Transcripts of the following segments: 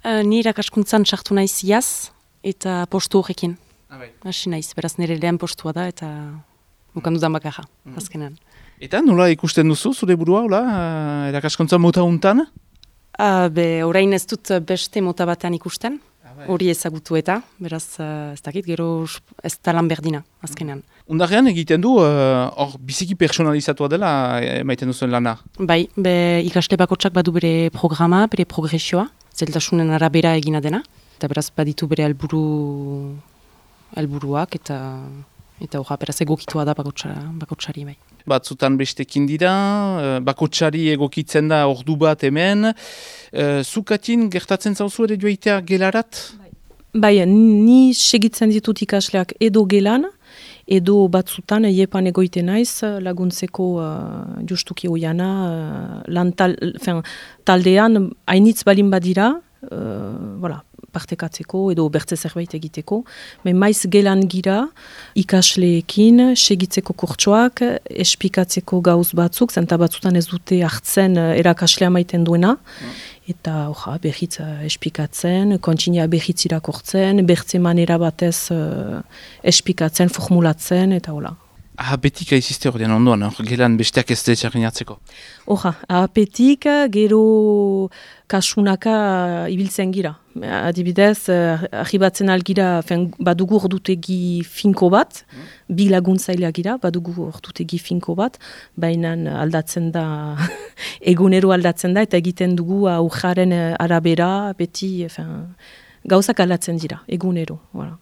Ni irakaskuntzan sartu naiz iaz eta postu horrekin. Hasi naiz, beraz nire lehen postua da eta bukan dudan bakarra, azkenean. Eta nola ikusten duzu zure burua, irakaskuntza mota untan? Orain ez dut beste mota batean ikusten, hori ezagutu eta, beraz ez dakit, gero ez da lan berdina, azkenean. Undarrean egiten du, hor biziki personalizatua dela emaiten duzuen lana? Bai, ikasle bakotsak badu bere programa, bere progresioa, zeltasunen arabera egina dena, eta beraz baditu bere helburuak eta horra, beraz egokitua da bakotsari bai. Batzutan bestekin dira, bakotsari egokitzen da ordu bat hemen. Zukatin gertatzen zauzu ere joaitea gelarat? Bai, ni segitzen ditut ikasleak edo gelan, edo batzutan iepan egoite naiz laguntzeko justuki oiana, taldean hainitz balin badira, partekatzeko edo bertze zerbait egiteko. Maiz gelan gira ikasleekin segitzeko kurtsoak, espikatzeko gauz batzuk, zenta batzutan ez dute hartzen erakaslea maiten duena, eta behitz espikatzen, kontinia behitz irakortzen, bertze manera batez espikatzen, formulatzen, eta hola. Ahapetik aizizte hori ondoan, gelan besteak ez detxarrin hartzeko? Ahapetik gero kasunaka ibiltzen gira. Adibidez, arribatzen algira, badugu ordutegi finko bat, bi laguntzaileak gira, badugu ordutegi finko bat, baina aldatzen da, egunero aldatzen da, eta egiten dugu aurraren arabera, beti, gauzak aldatzen dira, egunero. Voilà.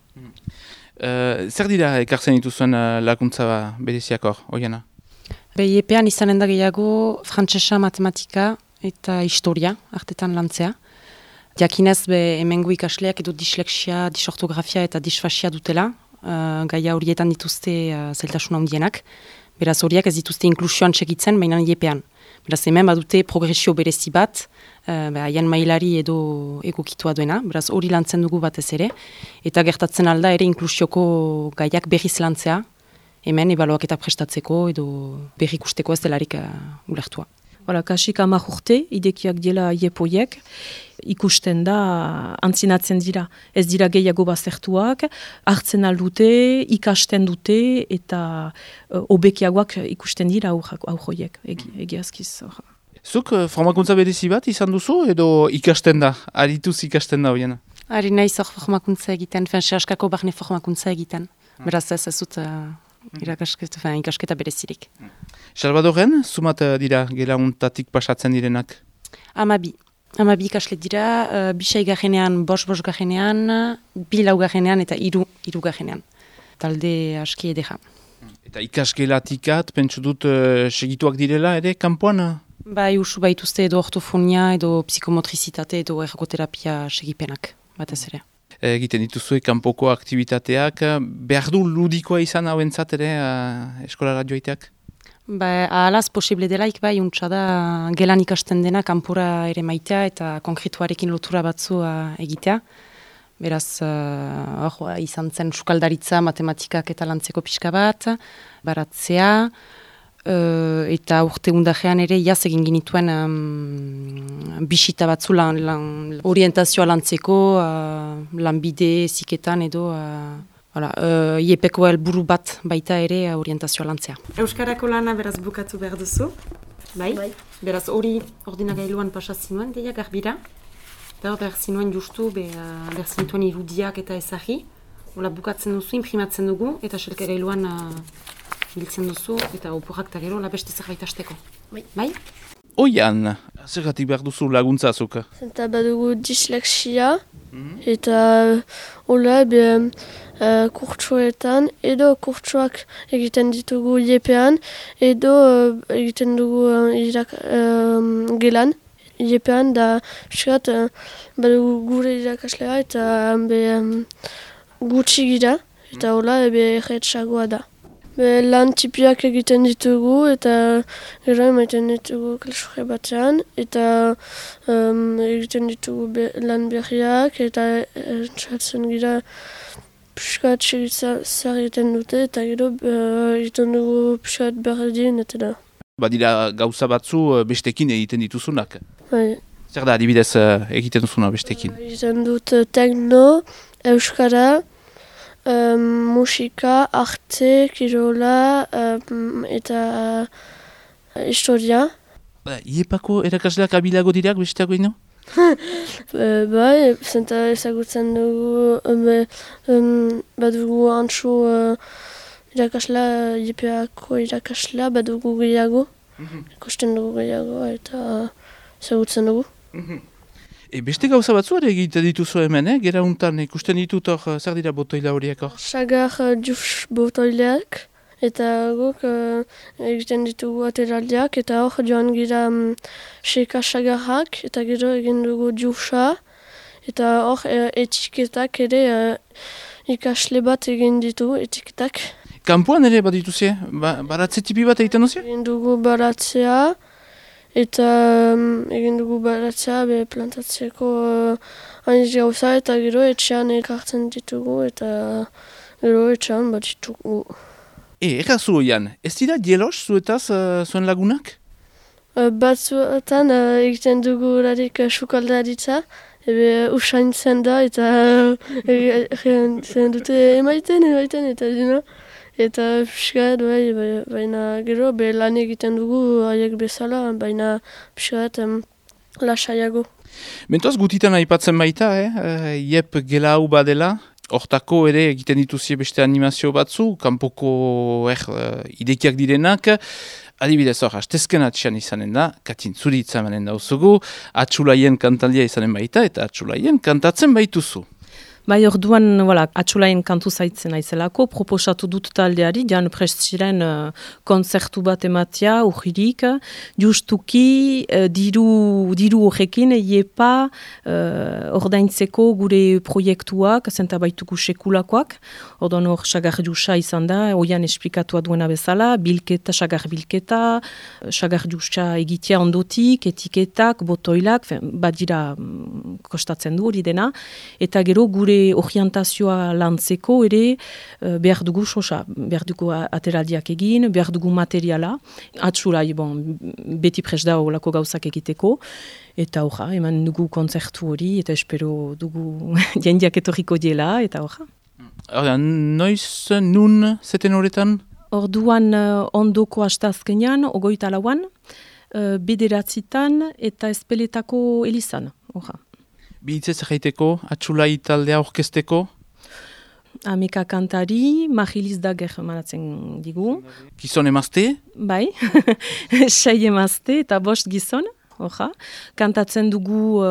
Zer dira ekartzen dituzuen laguntza bereziakor, oiana? Epean izanen da gehiago frantsesa, matematika eta historia artetan lantzea. Jakinez hemengo ikasleak edo disleksia, disortografia eta disfasia dutela, gaia horietan dituzte zailtasun handienak. Beraz horiak ez dituzte inklusioan segitzen, baina epean. Beraz hemen badute progresio berezi bat, haien mailari edo egokitua duena, beraz hori lantzen dugu batez ere, eta gertatzen alda ere inklusioko gaiak berriz lantzea, hemen ebaluaketa prestatzeko edo berrikusteko ez delarik ulertua. Kasik 10 urte, idekiak dela iepoiek, ikusten da antzinatzen dira. Ez dira gehiago baztertuak, hartzen aldute, ikasten dute, eta obekiagoak ikusten dira aurroiek, egiazkiz. Zuk formakuntza berezi bat izan duzu edo ikasten da, arituz ikasten da horiena? Ari nahiz hor formakuntza egiten, sehaskako barne formakuntza egiten. Beraz ez dut ikasketa berezirik. Salvadoren, zumat dira gelauntatik pasatzen direnak? 12. 12 ikasle dira, 2 garenean, 5 garenean, 2 laugarenean eta 3 garenean. Talde aski edera. Eta ikasgelatikat, pentsu dut segituak direla ere, kanpoan? Bai, usu baituzte edo ortofonia, edo psikomotrizitate, edo ergoterapia segipenak, batez ere. Egiten dituzue kanpoko aktivitateak, behar du ludikoa izan hauentzat ere eskolara joiteak? Ahalaz posible delaik bai, untsa da gelan ikasten dena kanpora ere maitea eta konkretuarekin lotura batzu egitea. Beraz, izan zen sukaldaritza, matematikak eta lantzeko pixka bat, baratzea, eta urte undajean ere jaz egin ginituen bisita batzu orientazioa lantzeko, lanbide, ziketan edo iepeko helburu bat baita ere orientazioa lantzea. Euskarako lana beraz bukatu behar duzu, bai? Beraz hori ordinagailuan pasazinuen, deia garbira, behar zinuen justu, behar zinuen irudiak eta ezagi, bukatzen duzu, imprimatzen dugu, eta selkagailuan biltzen duzu, eta oporrak eta gero beste zerbait hasteko. Bai? Oian, zergatik behar duzu laguntza azuka? Eta badugu disleksia, eta kurtsoetan, edo kurtsoak egiten ditugu iepean, edo egiten dugu gelan, iepean, da piskat badugu gure irakaslea, eta gutxi gira, eta erretxagoa da. Lan tipiak egiten ditugu eta gero emaiten ditugu klasure batean eta egiten ditugu lan berriak eta entzatzen gira piskat zer egiten dute eta gero egiten dugu piskat berdin eta da. Badira gauza batzu bestekin egiten dituzunak? Bai. Zer da, adibidez egiten duzuna bestekin? Egiten dut tekno, euskara, musika, arte, kirola eta historia. Iepako erakasleak abilago direak besteako ino? Bai, zenta ezagutzen dugu, badugu antxo irakasla, Iepeako irakasla, badugu gehiago, ikusten dugu gehiago eta ezagutzen dugu. Beste gauza batzu ere egiten dituzu hemen, gera untan ikusten ditut hor, zer dira botoila horiek hor? Sagar juf botoileak, eta guk egiten ditugu ateraldiak, eta hor joan gira seka sagarrak, eta gero egin dugu jufa, eta hor etiketak ere ikasle bat egin ditu etiketak. Kampuan ere bat dituzie? Baratze tipi bat egiten duzie? Egin dugu baratzea, eta egin dugu baratzea plantatzeko aniz gauza, eta gero etxean ekartzen ditugu, eta gero etxean bat ditugu. Errazu oian, ez dira dielos zuetaz zuen lagunak? Batzuetan egiten dugu larik sukaldaritza, usaintzen da, eta egiten dute emaiten, eta dina. Eta piskat, baina gero lan egiten dugu haiek bezala, baina piskat lasaiago. Mentoaz gutitan aipatzen baita, Iep gela hau badela, hortako ere egiten dituzie beste animazio batzu, kanpoko idekiak direnak, adibidez hor, hastezken atxean izanen da, Katin zuri itzamanen dauzugu, atxulaien kantaldia izanen baita, eta atxulaien kantatzen baituzu. Bai, orduan, atxulaien kantu zaitzen aizelako, proposatu dut taldeari, jan prest ziren konzertu bat ematia, urririk, justuki diru horrekin, Iepa ordaintzeko gure proiektuak, zenta baitugu sekulakoak, orduan hor sagar jusa izan da, oian esplikatua duena bezala, bilketa, sagar jusa egitea ondotik, etiketak, botoilak, bat dira kostatzen du hori dena, eta gero gure orientazioa lantzeko ere behar dugu sosa, behar dugu ateraldiak egin, behar dugu materiala, atxulai, beti prest da olako gauzak egiteko, eta hoja, eman dugu konzertu hori, eta espero dugu jendiak etorriko diela, eta hoja. Noiz, nun, zeten horretan? Orduan ondoko astazkenean, 24an, bederatzitan eta espeletako elizan, hoja. Bihitzez jaiteko, atxulai taldea orkesteko? Amika kantari, Majiliz Dager manatzen digu. Gizon emazte? Bai, 6 emazte eta 5 gizon. Kantatzen dugu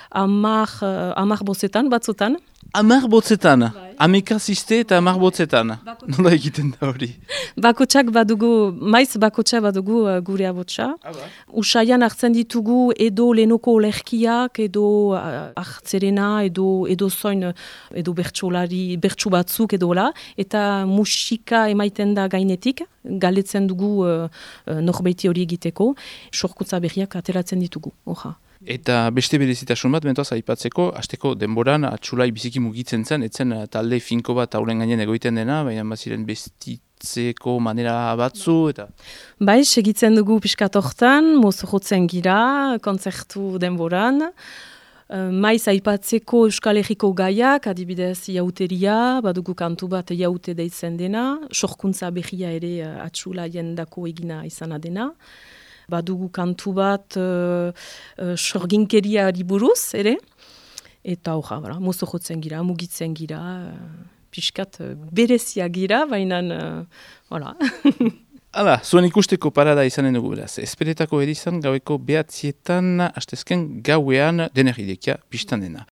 10 bozetan, batzutan. 10 botzetan, amika ziste eta 10 botzetan. Nola egiten da hori? Bakotsak badugu, maiz bakotsak badugu gure abotsa. Usaian hartzen ditugu edo lehenoko olerkiak, edo hartzerena, edo zoin, edo bertsu batzuk edola. Eta musika emaiten da gainetik, galetzen dugu norbeiti hori egiteko. Sorkuntza berriak ateratzen ditugu, hoja. Eta beste berezitasun bat, mentoaz aipatzeko, hasteko denboran atxulai biziki mugitzen zen, etzen talde finko bat haulen gainen egoiten dena, baina baziren bestitzeko manera batzu, eta... Bai, segitzen dugu pixkat hortan, mozojotzen gira, kontzertu denboran, maiz aipatzeko Euskal Herriko gaiak, adibidez jauteria, badugu kantu bat jaute deitzen dena, sorkuntza berria ere atxulaien dako egina izana dena, badugu kantu bat sorginkeriari buruz, ere? Eta hoja, mozo jotzen gira, mugitzen gira, pixkat berezia gira, baina, hola. Hala, zuen ikusteko parada izanen dugu beraz. Esperetako edizan gaueko 9:00, hastezken gauean denerridekia pistan dena.